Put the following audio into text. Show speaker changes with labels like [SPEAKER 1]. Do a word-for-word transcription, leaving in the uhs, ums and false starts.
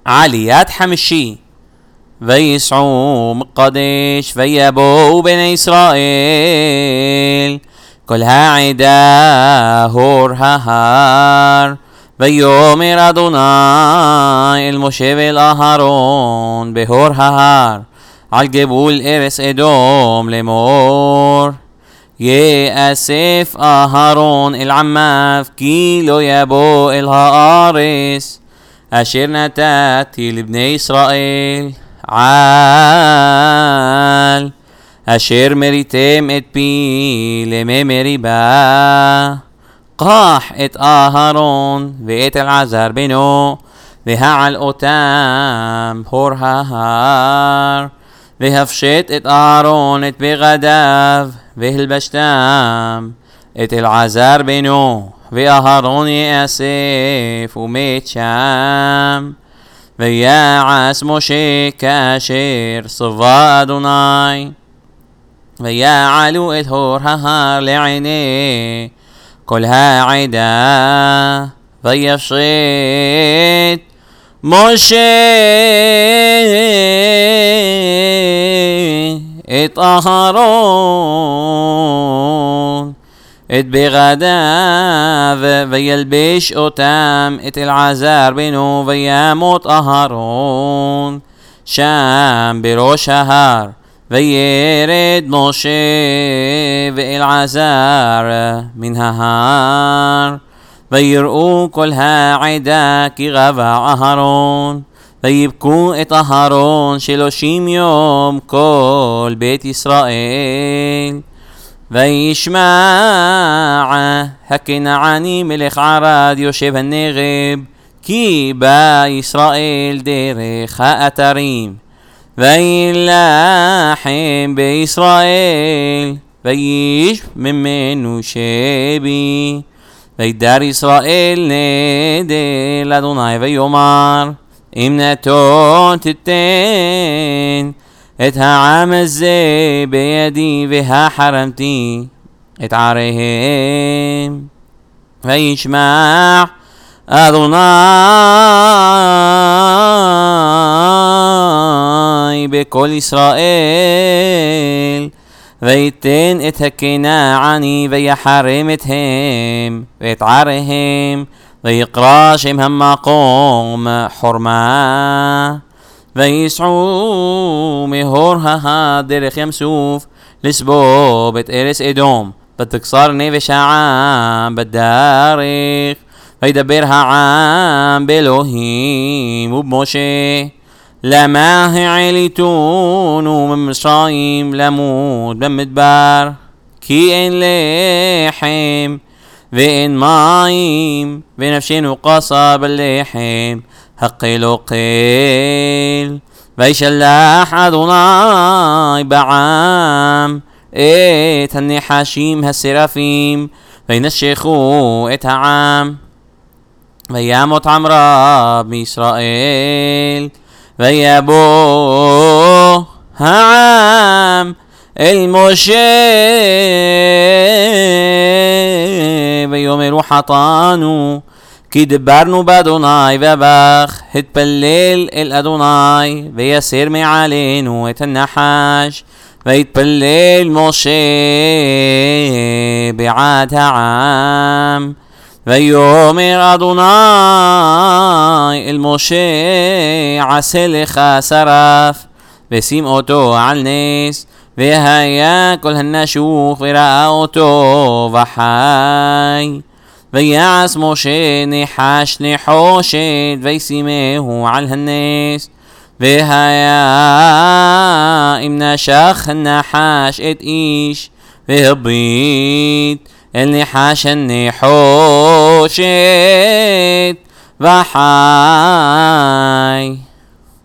[SPEAKER 1] עליית חמישי. ויסעו מקדש ויבואו בני ישראל כל העדה הור ההר. ויאמר אדוני אל משה ואל אהרון בהור ההר על גבול ארץ אדום לאמור. יאסף אהרון אל עמיו כי לא יבוא אל הארץ אשר נתתי לבני ישראל על אשר מריתם את פי למי מריבה. קח את אהרון ואת אלעזר בנו והעל אותם הור ההר. והפשט את אהרון את בגדיו והלבשתם את אלעזר בנו ואהרון יאסף ומת שם. ויעש משה כאשר צווה אדוני. ויעלו את הור ההר לעיני כל העדה. ויפשט משה את אהרון את בגדיו וילבש אותם את אלעזר בנו. וימות אהרון שם בראש ההר. וירד משה ואלעזר מן ההר. ויראו כל העדה כי גבה אהרון. ויבכו את אהרון שלושים יום כל בית ישראל. וישמע הכנעני מלך ערד יושב הנגב כי בא ישראל דרך האתרים. וילחם בישראל וישב ממנו שבי. וידר ישראל נדר לאדוני ויאמר אם נתון תיתן את העם הזה בידי והחרמתי את עריהם. וישמע אדוני בקול ישראל ויתן את הכנעני ויחרם אתהם ואת עריהם. ויקרא שם המקום חורמה. ויסעו מהור ההר דרך ים סוף לסבוב את ארץ אדום. ותקצר נפש העם בדרך. וידבר העם באלוהים ובמשה למה העליתונו ממצרים למות במדבר כי אין לחם ואין מים ונפשנו קסא בלחם הקל קל. וישלח אדוני בעם את הנחשים השרפים וינשכו את העם. וימות עם רב מישראל. ויבוא העם אל משה ויאמרו חטאנו כי דברנו באדוני ובך. התפלל אל אדוני ויסר מעלינו את הנחש. ויתפלל משה בעד העם. ויאמר אדוני אל משה עשה לך שרף ושים אותו על נס. והיה כל הנשוך וראה אותו וחי. ויעש משה נחש נחושת וישימהו על הנס. והיה אם נשך הנחש את איש והביט אל נחש הנחושת וחי.